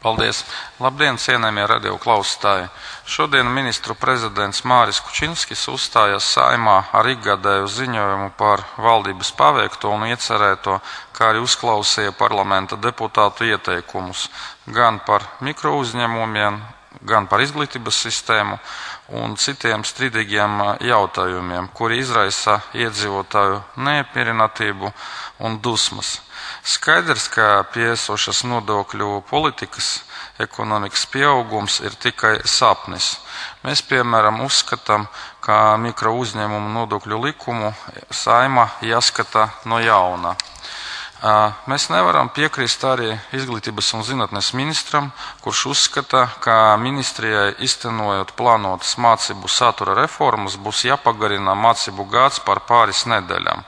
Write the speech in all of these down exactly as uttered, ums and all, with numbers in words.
Paldies! Labdien, cienējamie radio klausītāji! Šodien ministru prezidents Māris Kučinskis uzstājās Saeimā ar ikgadēju ziņojumu par valdības paveikto un iecerēto, kā arī uzklausīja parlamenta deputātu ieteikumus gan par mikrouzņēmumiem, gan par izglītības sistēmu un citiem strīdīgiem jautājumiem, kuri izraisa iedzīvotāju neapmierinātību un dusmas. Skaidrs, ka pieesošas nodokļu politikas ekonomikas pieaugums ir tikai sapnis. Mēs, piemēram, uzskatām, ka mikro uzņēmumu nodokļu likumu Saeimā jāskata no jauna. Mēs nevaram piekrist arī izglītības un zinātnes ministram, kurš uzskata, ka ministrijai iztenojot plānotas mācību satura reformas būs jāpagarina mācību gads par pāris nedēļām.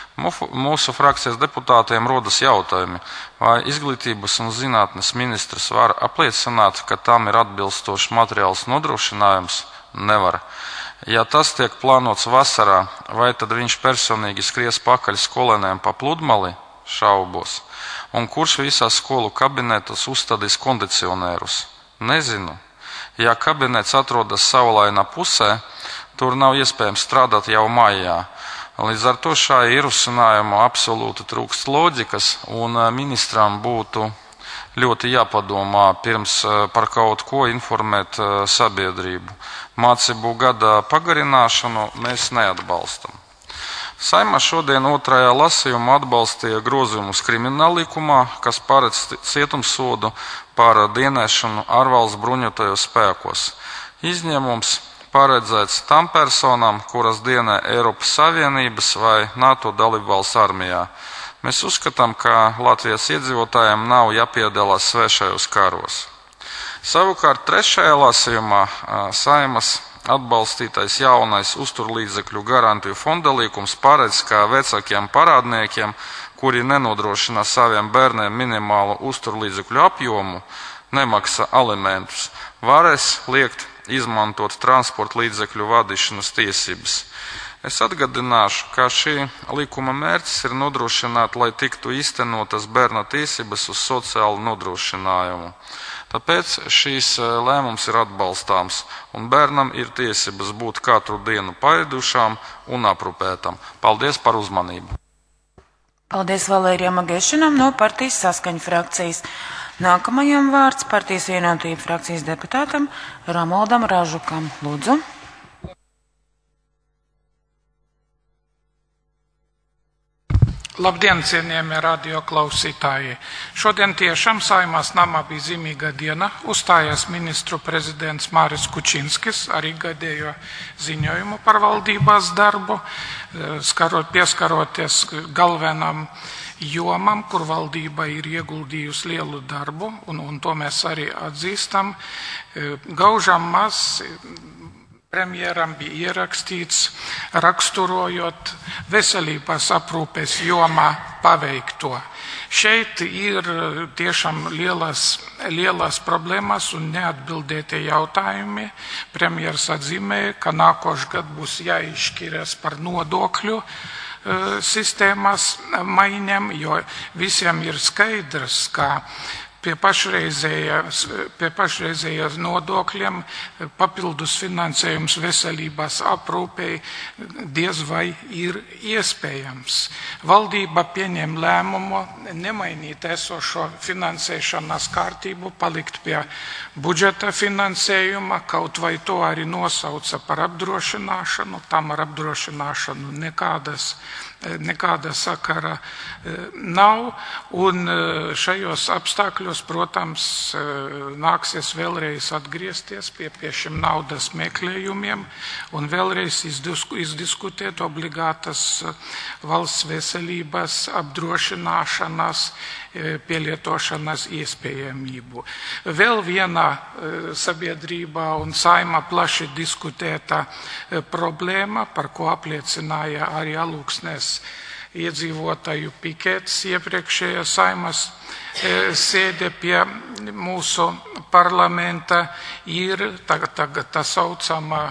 Mūsu frakcijas deputātiem rodas jautājumi, vai izglītības un zinātnes ministrs var apliecināt, ka tam ir atbilstošs materiāls nodrošinājums? Nevar. Ja tas tiek plānots vasarā, vai tad viņš personīgi skries pakaļ skolēniem pa pludmali? Šaubos. Un kurš visās skolu kabinetos uzstādīs kondicionērus? Nezinu. Ja kabinets atrodas savulainā pusē, tur nav iespējams strādāt jau maijā. Līdz ar to šā ierosinājuma absolūti trūkst loģikas, un ministram būtu ļoti jāpadomā pirms par kaut ko informēt sabiedrību. Mācību gada pagarināšanu mēs neatbalstam. Saeimā šodien otrajā lasījumā atbalstīja grozījumus krimināllikumā, kas paredz cietumsodu par dienēšanu ārvalsts bruņotajos spēkos. Izņēmums paredzēts tam personām, kuras dienē Eiropas Savienības vai NATO dalībvalsts armijā. Mēs uzskatām, ka Latvijas iedzīvotājiem nav jāpiedalās svešajos karos. Savukārt trešajā lasījumā Saeimas atbalstītais jaunais uzturlīdzekļu garantiju fonda likums paredz, ka vecākiem parādniekiem, kuri nenodrošina saviem bērniem minimālu uzturlīdzekļu apjomu, nemaksā alimentus, varēs liekt izmantot transporta līdzekļu vadīšanas tiesības. Es atgādināšu, ka šī likuma mērķis ir nodrošināt, lai tiktu īstenotas bērna tiesības uz sociālu nodrošinājumu. Tāpēc šīs lēmums ir atbalstāms, un bērnam ir tiesības būt katru dienu paēdušām un aprūpētam. Paldies par uzmanību! Paldies Valērijam Agešinam no partijas Saskaņa frakcijas. Nākamajam vārds partijas Vienotība frakcijas deputātam Romualdam Ražukam. Lūdzu. Labdien, cienījamie radio klausītāji! Šodien tiešām Saeimās namā bija zīmīga diena. Uzstājās ministru prezidents Māris Kučinskis, arī gadējo ziņojumu par valdībās darbu, skarot, pieskaroties galvenam jomam, kur valdība ir ieguldījusi lielu darbu, un, un to mēs arī atzīstam. Gaužam maz premjeram bija ierakstīts, raksturojot veselības aprūpes jomā paveikto. Šeit ir tiešām lielas, lielas problēmas un neatbildētie jautājumi. Premjers atzīmēja, ka nākošais gads būs jāizšķiras par nodokļu sistēmas maiņam, jo visiem ir skaidrs, ka pie pašreizējās, pie pašreizējās nodokļiem papildus finansējums veselības aprūpei diez vai ir iespējams. Valdība pieņem lēmumu nemainīt esošo finansēšanas kārtību, palikt pie budžeta finansējuma, kaut vai to arī nosauca par apdrošināšanu, tam ar apdrošināšanu nekādas nekāda sakara nav, un šajos apstākļos, protams, nāksies vēlreiz atgriezties pie, pie šiem naudas meklējumiem un vēlreiz izdiskutēt obligātas valsts veselības apdrošināšanas pielietošanas iespējamību. Vēl viena sabiedrībā un Saeimā plaši diskutēta problēma, par ko apliecināja arī Alūksnes iedzīvotāju pikets iepriekšējā Saeimas sēde pie mūsu parlamenta, ir tagad, tagad tā saucamā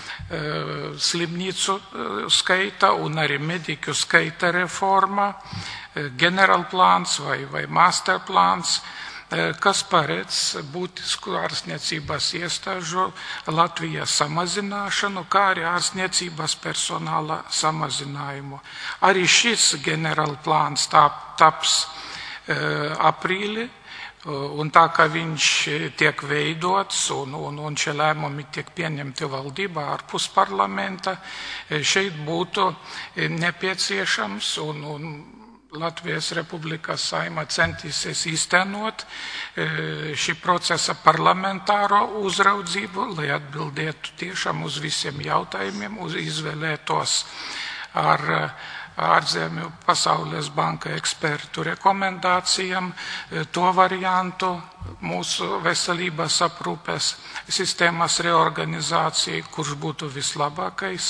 slimnīcu skaita un arī mediķu skaita reforma, generālplāns vai, vai masterplāns. kas paredz būtisku ārstniecības iestāžu Latvijas samazināšanu, kā arī ārstniecības personāla samazinājumu. Arī šis ģenerāla plāns tap, taps aprīli, un tā kā viņš tiek veidots un, un, un šie lēmumi tiek pieņemti valdībā ārpus parlamenta, šeit būtu nepieciešams un, un Latvijas Republikas Saeima centīsies īstenot šī procesa parlamentāro uzraudzību, lai atbildētu tiešām uz visiem jautājumiem, uz izvēlētos ar ārzemju Pasaules banka ekspertu rekomendācijām to variantu mūsu veselības aprūpes sistēmas reorganizācija, kurš būtu vislabākais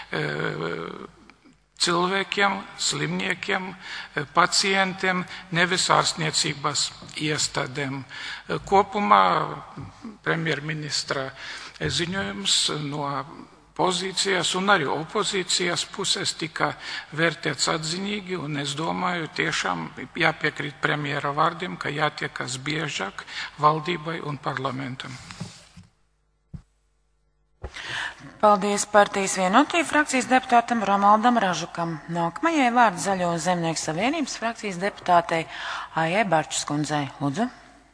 cilvēkiem, slimniekiem, pacientiem, nevis ārstniecības iestādēm. Kopumā premjerministra ziņojums no pozīcijas un arī opozīcijas puses tika vērtēts atziņīgi, un es domāju, tiešām jāpiekrīt premjera vārdiem, ka jātiekas biežāk valdībai un parlamentam. Paldies partijas Vienotība frakcijas deputātam Romualdam Ražukam. Nākamajai vārds Zaļo zemnieku savienības frakcijas deputātei Aijai Barčas kundzei. Lūdzu.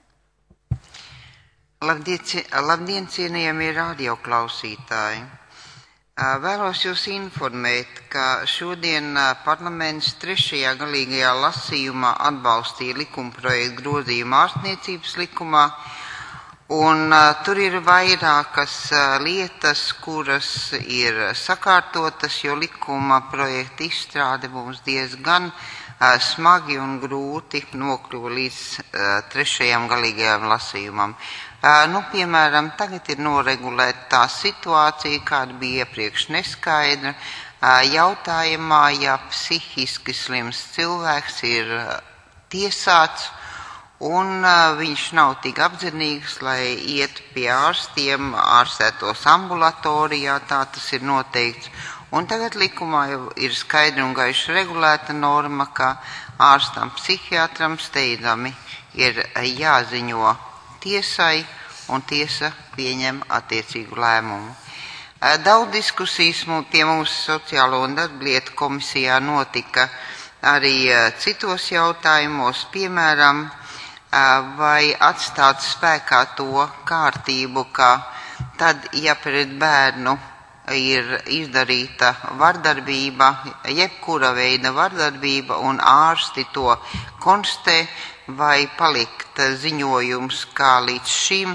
Labdien, labdien cienījamie radioklausītāji. Vēlos jūs informēt, ka šodien parlaments trešajā galīgajā lasījumā atbalstīja likumprojektu grozījumu ārstniecības likumā, un uh, tur ir vairākas uh, lietas, kuras ir sakārtotas, jo likuma projekta izstrāde mums diezgan uh, smagi un grūti nokļuva līdz uh, trešajam galīgajam lasījumam. Uh, nu, piemēram, tagad ir noregulēta tā situācija, kāda bija iepriekš neskaidra. Uh, jautājumā, ja psihiski slims cilvēks ir uh, tiesāts, un uh, viņš nav tik apzinīgs, lai iet pie ārstiem, ārstētos ambulatorijā, tā tas ir noteikts. Un tagad likumā jau ir skaidri un gaiši regulēta norma, ka ārstam psihiatram steidzami ir jāziņo tiesai, un tiesa pieņem attiecīgu lēmumu. Uh, daudz diskusijas pie mums Sociālo un darblietu komisijā notika arī uh, citos jautājumos, piemēram, vai atstāt spēkā to kārtību, ka tad, ja pret bērnu ir izdarīta vardarbība, jebkura veida vardarbība, un ārsti to konstatē, vai palikt ziņojums, kā līdz šim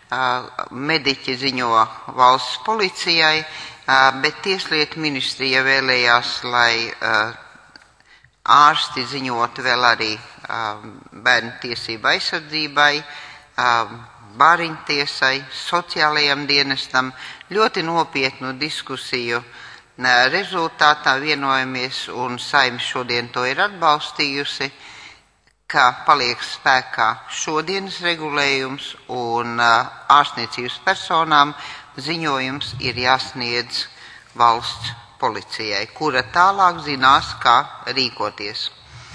mediķi ziņo valsts policijai, bet Tieslietu ministrija vēlējās, lai ārsti ziņotu vēl arī bērnu tiesību aizsardzībai, bāriņtiesai, sociālajam dienestam. Ļoti nopietnu diskusiju rezultātā vienojamies, un Saeima šodien to ir atbalstījusi, ka paliek spēkā šodienas regulējums, un ārstniecības personām ziņojums ir jāsniedz valsts policijai, kura tālāk zinās, kā rīkoties.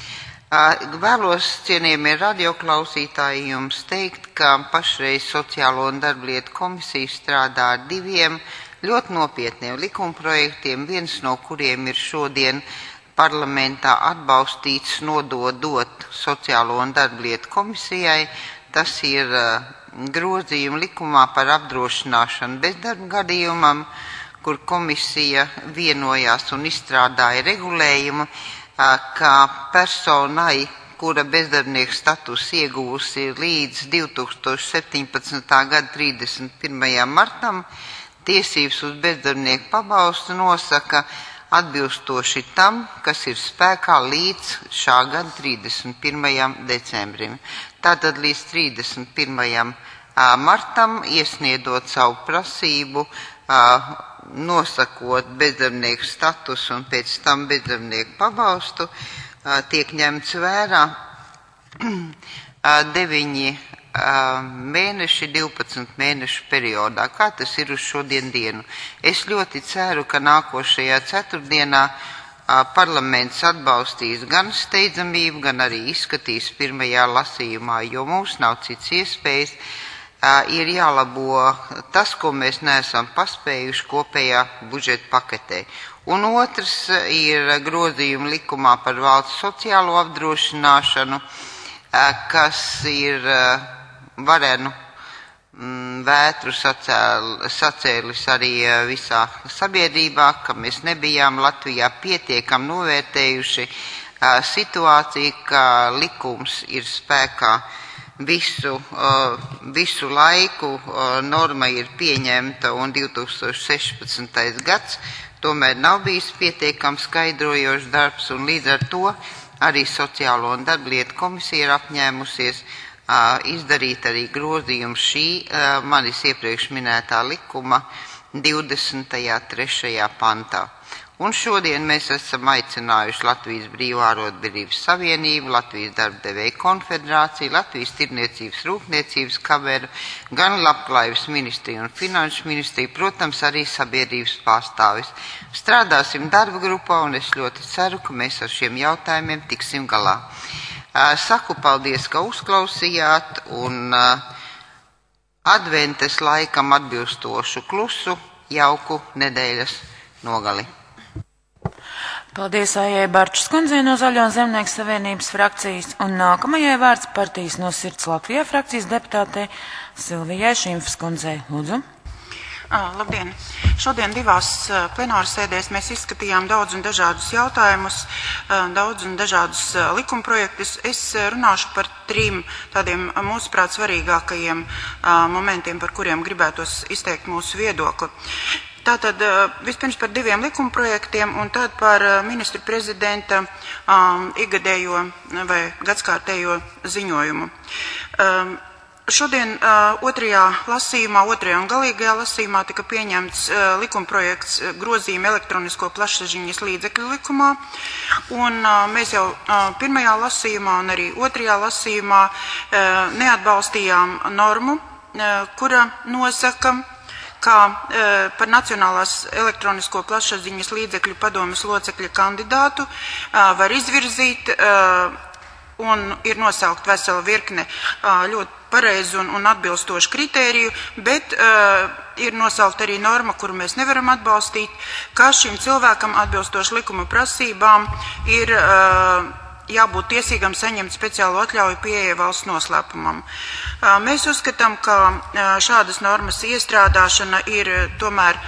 Vēlos, cienījamie radioklausītāji, jums teikt, ka pašreiz Sociālo un darblietu komisija strādā ar diviem ļoti nopietniem likumprojektiem, viens no kuriem ir šodien parlamentā atbalstīts nododot Sociālo un darblietu komisijai. Tas ir grozījuma likumā par apdrošināšanu bezdarba gadījumam, kur komisija vienojās un izstrādāja regulējumu, ka personai, kura bezdarbnieka status ieguvusi līdz divi tūkstoši septiņpadsmitā gada trīsdesmit pirmajam martam, tiesības uz bezdarbnieku pabalstu nosaka atbilstoši tam, kas ir spēkā līdz šā gada trīsdesmit pirmajam decembrim. Tātad līdz trīsdesmit pirmajam martam iesniedot savu prasību, nosakot bezdarbnieku statusu un pēc tam bezdarbnieku pabalstu, tiek ņemts vērā deviņi mēneši divpadsmit mēnešu periodā, kā tas ir uz šodien dienu. Es ļoti ceru, ka nākošajā ceturtdienā parlaments atbalstīs gan steidzamību, gan arī izskatīs pirmajā lasījumā, jo mums nav cits iespējas. Ir jālabo tas, ko mēs neesam paspējuši kopējā budžeta paketē. Un otrs ir grozījumi likumā par valsts sociālo apdrošināšanu, kas ir varenu vētru sacēl, sacēlis arī visā sabiedrībā, ka mēs nebijām Latvijā pietiekam novērtējuši situāciju, ka likums ir spēkā visu, visu laiku, norma ir pieņemta un divi tūkstoši sešpadsmitais gads, tomēr nav bijis pietiekam skaidrojošs darbs, un līdz ar to arī Sociālo un darblietu komisija ir apņēmusies izdarīt arī grozījumu šī manis iepriekš minētā likuma divdesmitajā trešajā pantā. Un šodien mēs esam aicinājuši Latvijas Brīvo arotbiedrības savienību, Latvijas darbdevēju konfederāciju, Latvijas tirniecības rūpniecības kameru, gan Labklājības ministriju un finanšu ministriju, protams, arī sabiedrības pārstāvis. Strādāsim darba grupā, un es ļoti ceru, ka mēs ar šiem jautājumiem tiksim galā. Saku paldies, ka uzklausījāt, un adventes laikam atbilstošu klusu, jauku nedēļas nogali. Paldies Aijai Barčas kundzei no Zaļo zemnieku savienības frakcijas, un nākamajai vārds partijas no Sirds Latvijā frakcijas deputātei Silvijai Šimfas kundzei. Lūdzu. Labdien! Šodien divās plenāras sēdēs mēs izskatījām daudz un dažādus jautājumus, daudz un dažādus likumprojektus. Es runāšu par trim tādiem mūsuprāt svarīgākajiem momentiem, par kuriem gribētos izteikt mūsu viedokli. Tātad vispirms par diviem likumprojektiem un tad par ministru prezidenta um, ikgadējo vai gadskārtējo ziņojumu. Um, šodien uh, otrajā lasījumā, otrajā un galīgajā lasījumā tika pieņemts uh, likumprojekts grozījuma elektronisko plašsaziņas līdzekļu likumā, un uh, mēs jau uh, pirmajā lasījumā un arī otrajā lasījumā uh, neatbalstījām normu, uh, kura nosaka, kā e, par Nacionālās elektronisko plašsaziņas līdzekļu padomes locekļa kandidātu e, var izvirzīt e, un ir nosaukt vesela virkne e, ļoti pareizu un, un atbilstošu kritēriju, bet e, ir nosaukt arī norma, kuru mēs nevaram atbalstīt, ka šim cilvēkam atbilstoši likuma prasībām ir e, jābūt tiesīgam saņemt speciālu atļauju pieeja valsts noslēpumam. Mēs uzskatām, ka šādas normas iestrādāšana ir tomēr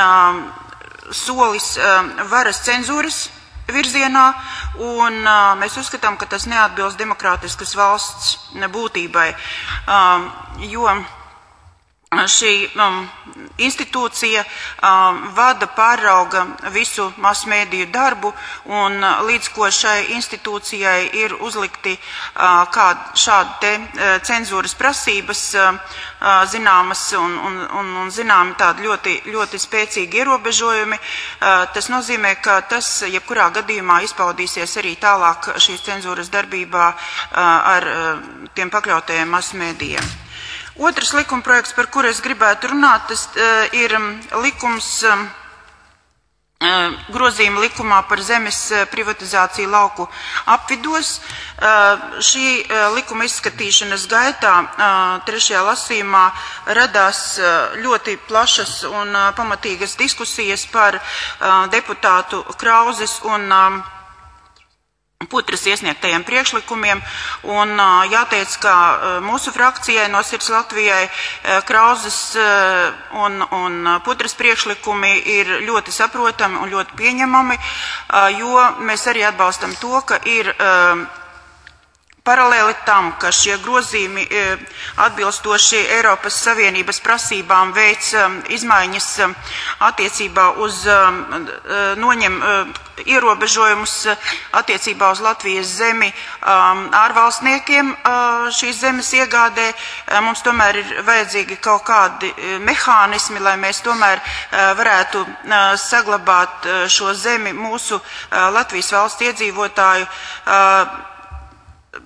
solis varas cenzūras virzienā, un mēs uzskatām, ka tas neatbilst demokrātiskas valsts būtībai, jo šī um, institūcija um, vada, pārauga visu masmēdiju darbu, un uh, līdz ko šai institūcijai ir uzlikti uh, kād, šādi te uh, cenzūras prasības, uh, uh, zināmas un, un, un, un zināmi tādi ļoti, ļoti spēcīgi ierobežojumi. Uh, tas nozīmē, ka tas jebkurā gadījumā izpaudīsies arī tālāk šīs cenzūras darbībā uh, ar uh, tiem pakļautajiem masmēdijiem. Otrs likumprojekts, par kuru es gribētu runāt, tas uh, ir likums, uh, grozījuma likumā par zemes privatizāciju lauku apvidos. Uh, šī uh, likuma izskatīšanas gaitā uh, trešajā lasījumā radās uh, ļoti plašas un uh, pamatīgas diskusijas par uh, deputātu Krauzes un uh, Putras iesniegtajiem priekšlikumiem, un jāteic, ka mūsu frakcijai no Sirds Latvijai Krauzes un, un Putras priekšlikumi ir ļoti saprotami un ļoti pieņemami, jo mēs arī atbalstam to, ka ir paralēli tam, ka šie grozījumi atbilstoši Eiropas Savienības prasībām veic izmaiņas attiecībā uz noņem ierobežojumus attiecībā uz Latvijas zemi ārvalstniekiem šīs zemes iegādē. Mums tomēr ir vajadzīgi kaut kādi mehānismi, lai mēs tomēr varētu saglabāt šo zemi mūsu Latvijas valsts iedzīvotāju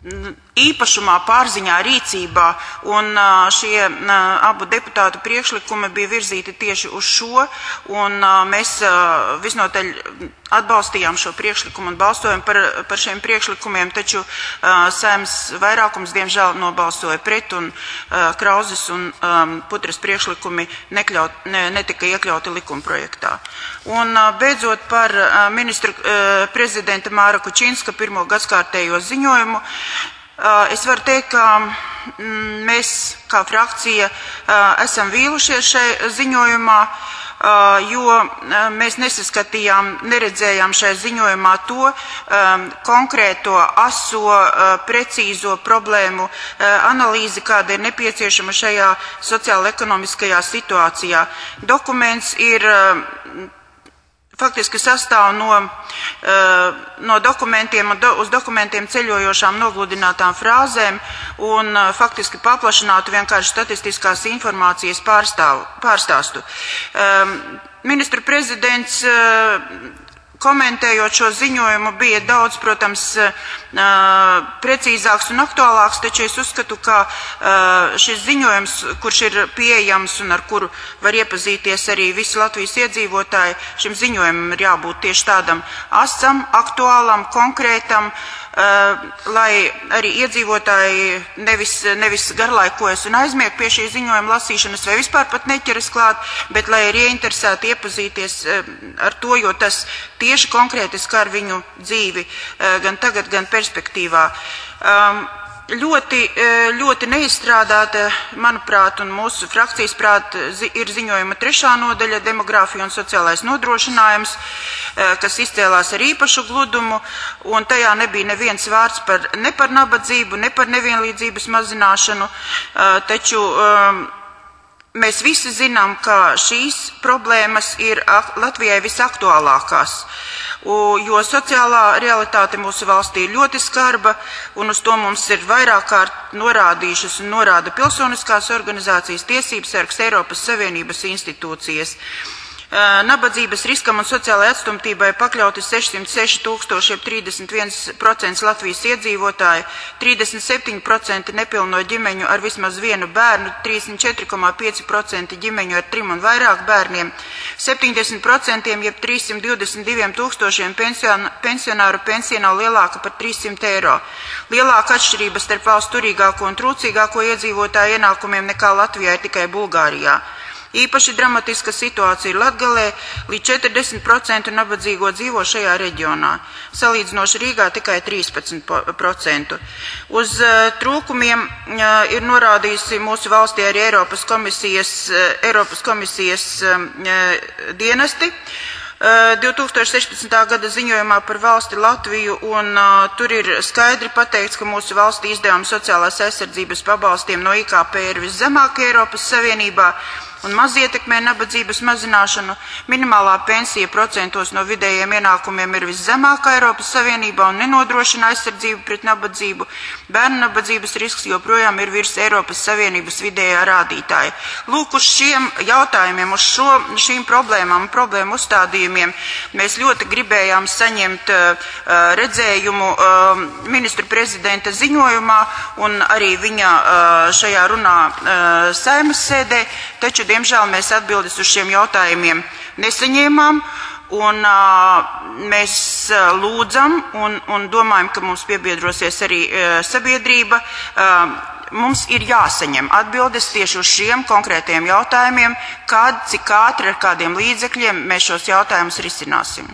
īpašumā, pārziņā, rīcībā, un šie abu deputātu priekšlikumi bija virzīti tieši uz šo, un mēs visnotaļ atbalstījām šo priekšlikumu un balsojam par, par šiem priekšlikumiem, taču Saeimas vairākums diemžēl nobalsoja pret, un Krauzes un Putras priekšlikumi nekļaut, ne, netika iekļauti likumprojektā. Un beidzot par ministru prezidenta Māra Kučinska pirmo gadskārtējo ziņojumu, es varu teikt, ka mēs kā frakcija esam vīlušies šai ziņojumā, jo mēs nesaskatījām, neredzējām šai ziņojumā to konkrēto, aso, precīzo problēmu analīzi, kāda ir nepieciešama šajā sociāla-ekonomiskajā situācijā. Dokuments ir faktiski sastāv no, no dokumentiem un do, uz dokumentiem ceļojošām nogludinātām frāzēm un faktiski paplašinātu vienkārši statistiskās informācijas pārstāv, pārstāstu. Ministru prezidents komentējot šo ziņojumu bija daudz, protams, precīzāks un aktuālāks, taču es uzskatu, ka šis ziņojums, kurš ir pieejams un ar kuru var iepazīties arī visi Latvijas iedzīvotāji, šim ziņojumam ir jābūt tieši tādam asam, aktuālam, konkrētam, lai arī iedzīvotāji nevis, nevis garlaikojas un aizmieg pie šī ziņojuma lasīšanas vai vispār pat neķeras klāt, bet lai ir ieinteresēti iepazīties ar to, jo tas tieši konkrēti skar viņu dzīvi gan tagad, gan perspektīvā. Ļoti, ļoti neizstrādāta, manuprāt, un mūsu frakcijas prāt, ir ziņojuma trešā nodaļa – demogrāfija un sociālais nodrošinājums, kas izcēlās ar īpašu gludumu, un tajā nebija neviens vārds par, ne par nabadzību, ne par nevienlīdzības mazināšanu, taču mēs visi zinām, ka šīs problēmas ir Latvijai visaktuālākās, jo sociālā realitāte mūsu valstī ir ļoti skarba, un uz to mums ir vairāk kārt norādījušas un norāda pilsoniskās organizācijas, tiesības sargs, Eiropas Savienības institūcijas. Nabadzības riskam un sociālai atstumtībai pakļauti sešsimt seši tūkstoši, trīsdesmit viens procents Latvijas iedzīvotāji, trīsdesmit septiņi procenti nepilno ģimeņu ar vismaz vienu bērnu, trīsdesmit četri komats pieci procenti ģimeņu ar trim un vairāk bērniem, septiņdesmit procenti jeb trīssimt divdesmit divi tūkstošiem pensionāru pensija nav lielāka par trīssimt eiro. Lielāka atšķirība starp valsts turīgāko un trūcīgāko iedzīvotāju ienākumiem nekā Latvijā ir tikai Bulgārijā. Īpaši dramatiska situācija ir Latgalē, līdz četrdesmit procenti nabadzīgo dzīvo šajā reģionā, salīdzinoši Rīgā tikai trīspadsmit procenti. Uz trūkumiem ir norādījusi mūsu valstī arī Eiropas komisijas, Eiropas komisijas dienesti. divi tūkstoši sešpadsmitā gada ziņojumā par valsti Latviju, un uh, tur ir skaidri pateikts, ka mūsu valstī izdevumi sociālās aizsardzības pabalstiem no I K P ir viszemākie Eiropas Savienībā un maz ietekmē nabadzības mazināšanu. Minimālā pensija procentos no vidējiem ienākumiem ir viszemākā Eiropas Savienībā un nenodrošina aizsardzību pret nabadzību. Bērnu nabadzības risks joprojām ir virs Eiropas Savienības vidējā rādītāja. Lūk, uz šiem jautājumiem, uz šo, šīm problēmām un problēmu uzstādījumiem mēs ļoti gribējām saņemt uh, redzējumu uh, ministru prezidenta ziņojumā un arī viņa uh, šajā runā uh, Saeimas sēdē, taču diemžēl mēs atbildes uz šiem jautājumiem nesaņēmām, un uh, mēs uh, lūdzam un, un domājam, ka mums piebiedrosies arī uh, sabiedrība. Uh, mums ir jāsaņem atbildes tieši uz šiem konkrētiem jautājumiem, kad, cik ātri, ar kādiem līdzekļiem mēs šos jautājumus risināsim.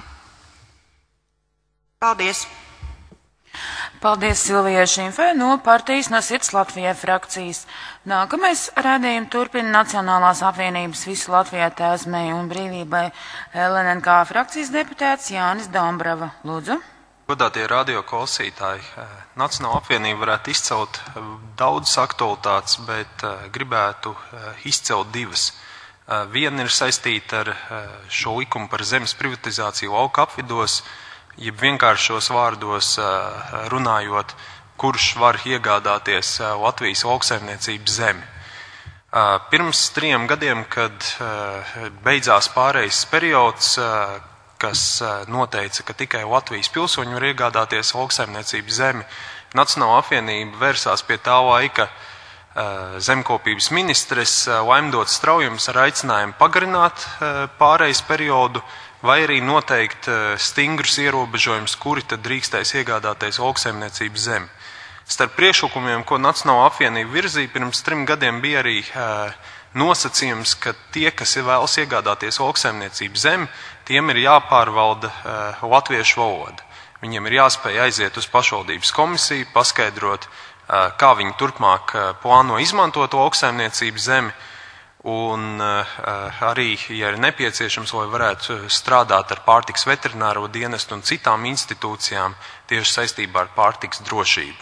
Paldies! Paldies Silvijai Šimfai no partijas No sirds Latvijai frakcijas. Nākamais rādījumi turpina Nacionālās apvienības Visu Latvijā Tēzmei un brīvībai L N N K frakcijas deputāts Jānis Dombrava. Lūdzu. Godātie radio klausītāji, Nacionāla apvienība varētu izcelt daudzas aktualitātes, bet gribētu izcelt divas. Viena ir saistīta ar šo likumu par zemes privatizāciju lauka apvidos, jeb vienkāršos vārdos runājot, kurš var iegādāties Latvijas lauksaimniecības zemi. Pirms trim gadiem, kad beidzās pārejas periods, kas noteica, ka tikai Latvijas pilsoņi var iegādāties lauksaimniecības zemi, Nacionālā apvienība vērsās pie tā laika zemkopības ministres Laimdotas Straujums ar aicinājumu pagarināt pārejas periodu vai arī noteikt stingrus ierobežojumus, kuri tad drīkstēs iegādāties lauksaimniecības zemi. Starp priekšlikumiem, ko Nacionālā apvienība virzīja pirms trim gadiem, bija arī nosacījums, ka tie, kas vēlas iegādāties lauksaimniecības zemi, tiem ir jāpārvalda latviešu valoda. Viņiem ir jāspēj aiziet uz pašvaldības komisiju, paskaidrot, kā viņi turpmāk plāno izmantot lauksaimniecības zemi, un arī, ja ir nepieciešams, lai varētu strādāt ar pārtiks veterināro dienestu un citām institūcijām tieši saistībā ar pārtiks drošību.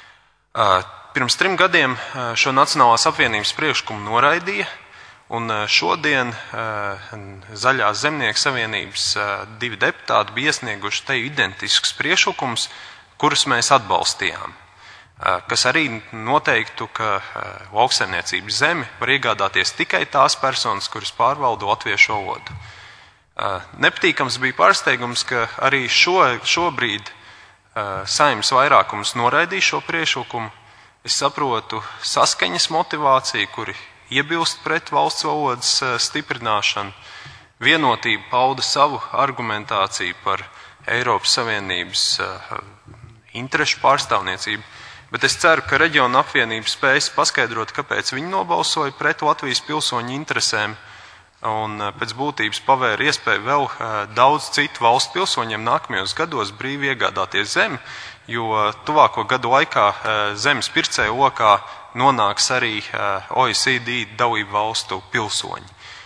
Pirms trim gadiem šo Nacionālās apvienības priekšlikumu noraidīja, un šodien Zaļās zemnieku savienības divi deputāti bija iesnieguši te identiskus priekšlikumus, kurus mēs atbalstījām, kas arī noteiktu, ka lauksaimniecības zemi var iegādāties tikai tās personas, kuras pārvalda latviešu valodu. Nepatīkams bija pārsteigums, ka arī šo, šobrīd Saeimas vairākums noraidīja šo priekšlikumu. Es saprotu saskaņas motivāciju, kuri iebilst pret valsts valodas stiprināšanu. Vienotība pauda savu argumentāciju par Eiropas Savienības interešu pārstāvniecību, bet es ceru, ka reģiona apvienība spējas paskaidrot, kāpēc viņi nobalsoja pret Latvijas pilsoņu interesēm, un pēc būtības pavēra iespēju vēl daudz citu valstu pilsoņiem nākamajos gados brīvi iegādāties zemi, jo tuvāko gadu laikā zemes pircēju lokā nonāks arī O E C D dalību valstu pilsoņi.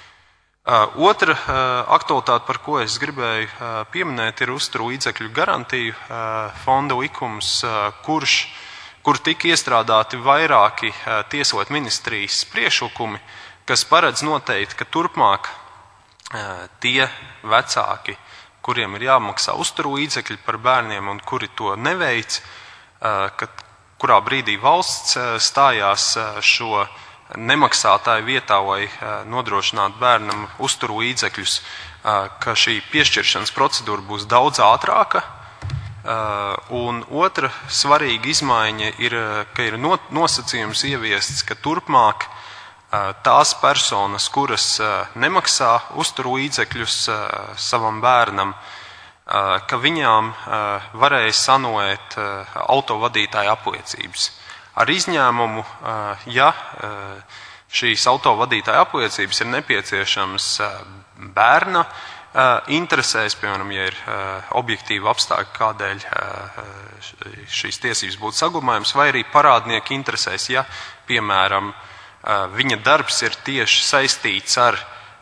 Otra aktualitāte, par ko es gribēju pieminēt, ir uzturu līdzekļu garantiju fonda likums, kurš, kur tika iestrādāti vairāki tieslietu ministrijas priekšlikumi, kas paredz noteikti, ka turpmāk tie vecāki, kuriem ir jāmaksā uzturu līdzekļi par bērniem un kuri to neveic, ka kurā brīdī valsts stājās šo nemaksātāju vietā, lai nodrošinātu bērnam uzturu līdzekļus, ka šī piešķiršanas procedūra būs daudz ātrāka. Un otra svarīga izmaiņa ir, ka ir nosacījums ieviests, ka turpmāk tās personas, kuras nemaksā uzturu līdzekļus savam bērnam, ka viņām varēs anulēt autovadītāja apliecības. Ar izņēmumu, ja šīs autovadītāja apliecības ir nepieciešamas bērna interesēs, piemēram, ja ir objektīva apstākļa, kādēļ šīs tiesības būtu saglabājums, vai arī parādnieka interesēs, ja, piemēram, viņa darbs ir tieši saistīts ar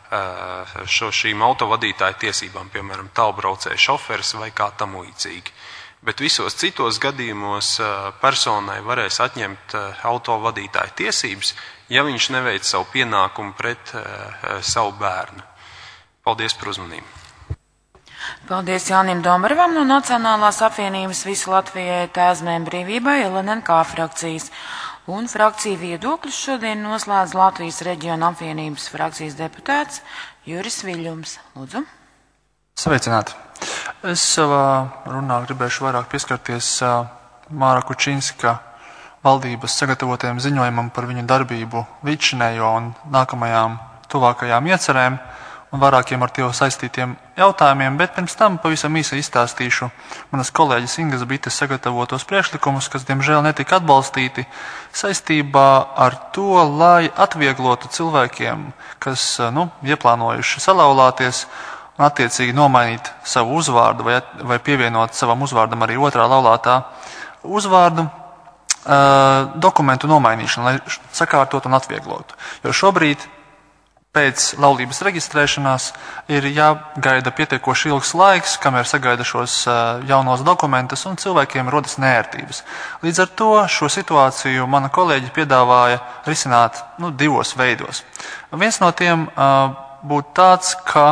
šo šīm autovadītāju tiesībām, piemēram, tālbraucēju šoferis vai kā tam līdzīgi. Bet visos citos gadījumos personai varēs atņemt autovadītāju tiesības, ja viņš neveic savu pienākumu pret savu bērnu. Paldies par uzmanību. Paldies Jānim Dombarevam no Nacionālās apvienības Visu Latvijai Tēzmēm brīvībai L N N K frakcijas. Un frakciju viedokļus šodien noslēdz Latvijas reģiona apvienības frakcijas deputāts Juris Viļņums. Lūdzu. Sveicināti. Es savā runā gribēšu vairāk pieskarties Māra Kučinska valdības sagatavotajam ziņojumam par viņu darbību līdzšinējo un nākamajām tuvākajām iecerēm un vairākiem ar to saistītiem jautājumiem, bet pirms tam pavisam īsi izstāstīšu manas kolēģis Ingas Bites sagatavotos priekšlikumus, kas diemžēl netika atbalstīti saistībā ar to, lai atvieglotu cilvēkiem, kas, nu, ieplānojuši salauzties un attiecīgi nomainīt savu uzvārdu vai, vai pievienot savam uzvārdam arī otrā laulātā uzvārdu, uh, dokumentu nomainīšanu, lai sakārtotu un atvieglotu. Jo šobrīd pēc laulības reģistrēšanās ir jāgaida pietiekoši ilgs laiks, kamēr sagaida šos jaunos dokumentus, un cilvēkiem rodas neērtības. Līdz ar to šo situāciju mana kolēģi piedāvāja risināt nu, divos veidos. Viens no tiem uh, būtu tāds, ka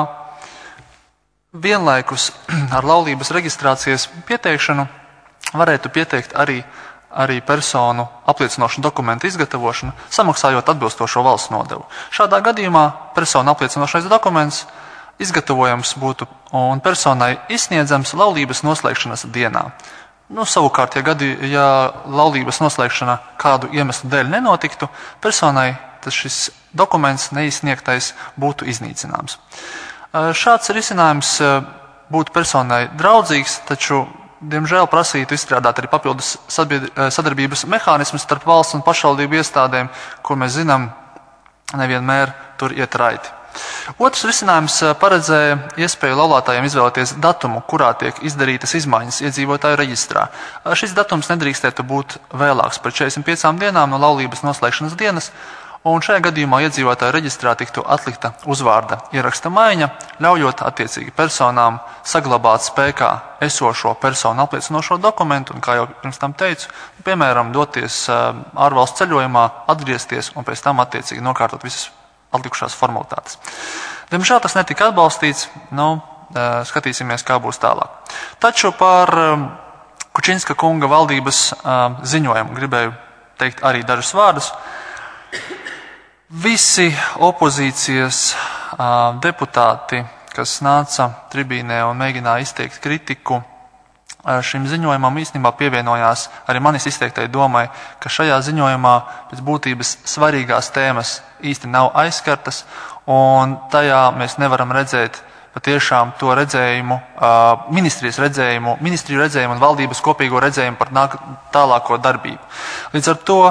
vienlaikus ar laulības reģistrācijas pieteikšanu varētu pieteikt arī arī personu apliecinošu dokumentu izgatavošanu, samaksājot atbilstošo valsts nodevu. Šādā gadījumā persona apliecinošais dokuments izgatavojams būtu un personai izsniedzams laulības noslēgšanas dienā. Nu, savukārt, ja, gadi, ja laulības noslēgšana kādu iemeslu dēļ nenotiktu, personai tas šis dokuments neizsniegtais būtu iznīcināms. Šāds risinājums būtu personai draudzīgs, taču, diemžēl, prasītu izstrādāt arī papildus sadarbības mehānismus starp valsts un pašvaldību iestādēm, ko mēs zinām, nevienmēr tur iet raiti. Otrs risinājums paredzēja iespēju laulātājiem izvēlēties datumu, kurā tiek izdarītas izmaiņas iedzīvotāju reģistrā. Šis datums nedrīkstētu būt vēlāks par četrdesmit piecām dienām no laulības noslēgšanas dienas, un šajā gadījumā iedzīvotāju reģistrā tiktu atlikta uzvārda ieraksta maiņa, ļaujot attiecīgi personām saglabāt spēkā esošo personu apliecinošo dokumentu, un, kā jau pirms tam teicu, piemēram, doties ārvalstu ceļojumā, atgriezties un pēc tam attiecīgi nokārtot visas atlikušās formalitātes. Diemžēl tas netika atbalstīts, nu, skatīsimies, kā būs tālāk. Taču par Kučinska kunga valdības ziņojumu gribēju teikt arī dažus vārdus. Visi opozīcijas deputāti, kas nāca tribīnē un mēģināja izteikt kritiku šim ziņojumam, īstenībā pievienojās arī manis izteiktai domai, ka šajā ziņojumā pēc būtības svarīgās tēmas īsti nav aizskartas, un tajā mēs nevaram redzēt patiešām to redzējumu, ministrijas redzējumu, ministriju redzējumu un valdības kopīgo redzējumu par nāk, tālāko darbību. Līdz ar to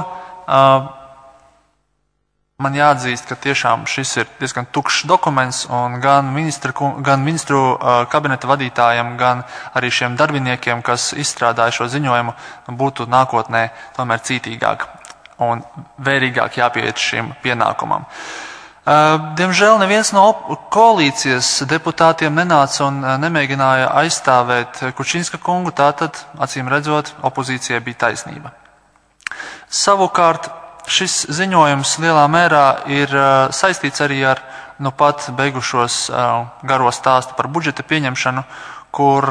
man jāatzīst, ka tiešām šis ir diezgan tukšs dokuments, un gan ministru, gan ministru kabineta vadītājiem, gan arī šiem darbiniekiem, kas izstrādāja šo ziņojumu, būtu nākotnē tomēr cītīgāk un vērīgāk jāpieiet šim pienākumam. Diemžēl neviens no koalīcijas deputātiem nenāca un nemēģināja aizstāvēt Kučinska kungu, tātad, acīm redzot, opozīcijai bija taisnība. Savukārt, šis ziņojums lielā mērā ir saistīts arī ar nu pat beigušos garo stāstu par budžeta pieņemšanu, kur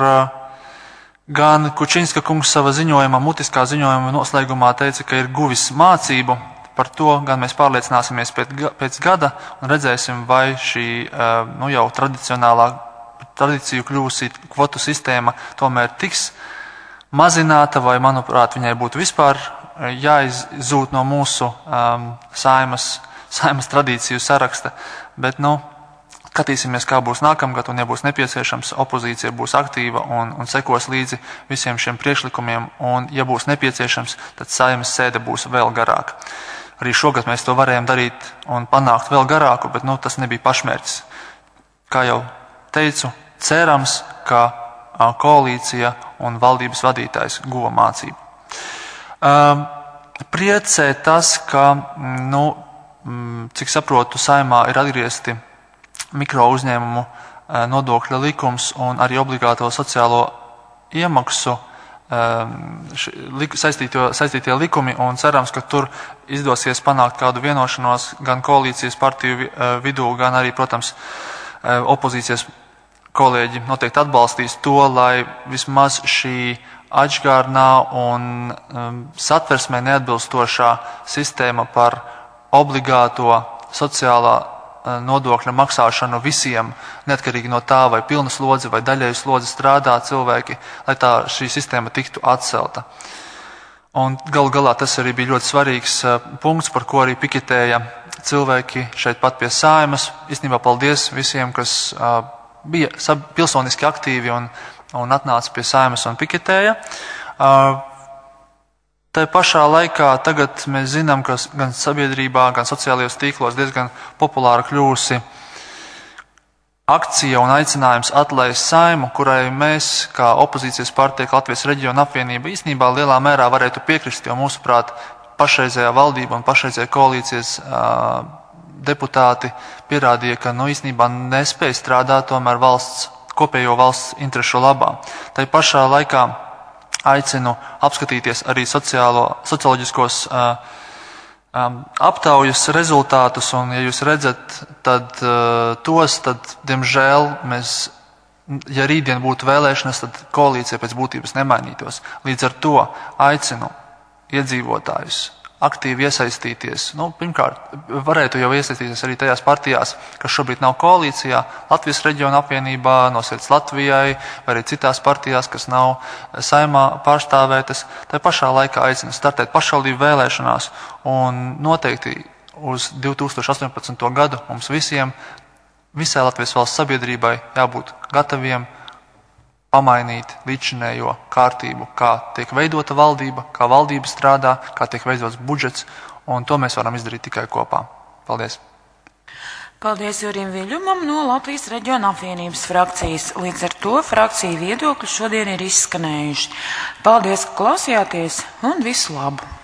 gan Kučinska kungs sava ziņojuma, mutiskā ziņojuma noslēgumā teica, ka ir guvis mācību. Par to gan mēs pārliecināsimies pēc gada un redzēsim, vai šī nu jau tradicionālā tradīciju kļūsī kvotu sistēma tomēr tiks mazināta, vai, manuprāt, viņai būtu vispār jāizzūt no mūsu um, saimas, saimas tradīciju saraksta, bet, nu, skatīsimies, kā būs nākamgad, un, ja būs nepieciešams, opozīcija būs aktīva un, un sekos līdzi visiem šiem priekšlikumiem, un, ja būs nepieciešams, tad saimas sēde būs vēl garāka. Arī šogad mēs to varējām darīt un panākt vēl garāku, bet, nu, tas nebija pašmērķis. Kā jau teicu, cerams, ka a, koalīcija un valdības vadītājs guva mācību. Uh, priecē tas, ka, nu, cik saprotu, saimā ir atgriezti mikro uzņēmumu uh, nodokļa likums un arī obligāto sociālo iemaksu uh, š, lik, saistītie, saistītie likumi, un cerams, ka tur izdosies panākt kādu vienošanos gan koalīcijas partiju uh, vidū, gan arī, protams, uh, opozīcijas kolēģi noteikti atbalstīs to, lai vismaz šī atžgārnā un um, satversmē neatbilstošā sistēma par obligāto sociālā uh, nodokļa maksāšanu visiem, neatkarīgi no tā, vai pilna slodze vai daļēju slodze strādā cilvēki, lai tā šī sistēma tiktu atcelta. Un galu galā tas arī bija ļoti svarīgs uh, punkts, par ko arī piketēja cilvēki šeit pat pie Saimas. Īstenībā paldies visiem, kas uh, bija pilsoniski aktīvi un un atnāca pie Saimas un piketēja. Tā pašā laikā tagad mēs zinām, ka gan sabiedrībā, gan sociālajos tīklos diezgan populāra kļūsi akcija un aicinājums atlaist Saimu, kurai mēs, kā opozīcijas partija, Latvijas reģiona apvienība, īstenībā lielā mērā varētu piekrist, jo mūsuprāt pašreizējā valdība un pašreizējā koalīcijas uh, deputāti pierādīja, ka nu, īstenībā nespēja strādāt tomēr valsts kopējo valsts interešu labā. Tai pašā laikā aicinu apskatīties arī sociālo, socioloģiskos uh, um, aptaujas rezultātus, un ja jūs redzat tad, uh, tos, tad, diemžēl, mēs, ja rītdien būtu vēlēšanas, tad koalīcija pēc būtības nemainītos. Līdz ar to aicinu iedzīvotājus aktīvi iesaistīties. Nu, pirmkārt, varētu jau iesaistīties arī tajās partijās, kas šobrīd nav koalīcijā, Latvijas reģiona apvienībā, No sirds Latvijai, vai arī citās partijās, kas nav Saeimā pārstāvētas. Tā pašā laikā aicina startēt pašvaldību vēlēšanās, un noteikti uz divi tūkstoši astoņpadsmito gadu mums visiem, visai Latvijas valsts sabiedrībai jābūt gataviem pamainīt līdzinējo kārtību, kā tiek veidota valdība, kā valdība strādā, kā tiek veidots budžets, un to mēs varam izdarīt tikai kopā. Paldies! Paldies Jurim Viļņumam no Latvijas reģiona apvienības frakcijas. Līdz ar to frakciju viedokļi šodien ir izskanējuši. Paldies, ka klausījāties, un visu labu!